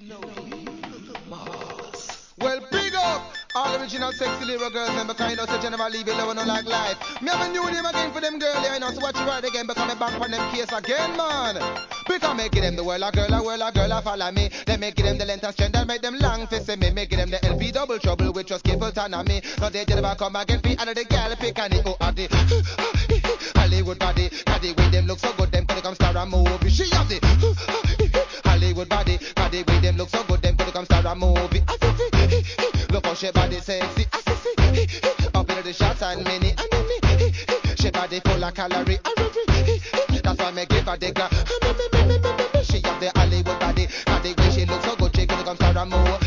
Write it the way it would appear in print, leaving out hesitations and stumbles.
Well, big up all original sexy little girls, and because you know, so general leave it alone, no like life. Me have a new name again for them girl, yeah, you know, so watch you right again, because me back on them case again, man. Because making them the world a girl, a follow me. They making them the length and strength, and make them long for see me. Making them the LP double trouble, which was careful turn on me. Now they never come again, feet under the gal, pick and it, oh, the Hollywood body, the way them look so good, them could come star a movie. She have the Hollywood body, the way them look so good, them could come star a movie. Look how she body sexy, up in the shots and mini, she body full of calorie, that's why me give her the gra. She have the Hollywood body, the way she looks so good, she could come star a movie.